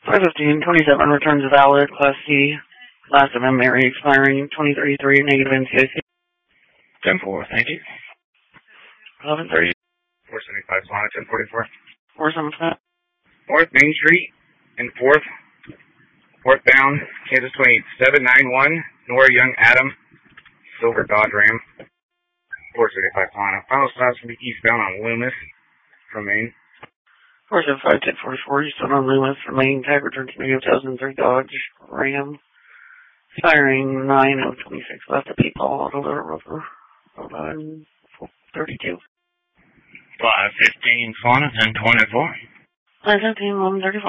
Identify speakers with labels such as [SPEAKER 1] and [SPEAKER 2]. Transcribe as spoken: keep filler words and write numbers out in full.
[SPEAKER 1] five fifteen twenty-seven returns valid, Class C. Last of M. Mary expiring twenty thirty-three, negative N C I C.
[SPEAKER 2] ten four, thank you.
[SPEAKER 1] eleven thirty.
[SPEAKER 2] four seventy-five, Solana, ten forty-four.
[SPEAKER 1] four seventy-five.
[SPEAKER 2] North Main Street and fourth. Northbound, Kansas twenty-seven ninety-one, Nora Young Adam, Silver Dodge Ram. four seventy-five, Solana. Final stops will be eastbound on Loomis from Maine.
[SPEAKER 1] four seventy-five, ten forty-four, eastbound on Loomis from Maine. Tag return to negative two thousand three Dodge Ram. Firing nine of twenty-six left of people. Auto rover. eleven thirty-two.
[SPEAKER 2] five fifteen, Solana, ten twenty-four.
[SPEAKER 1] five fifteen, eleven thirty-four.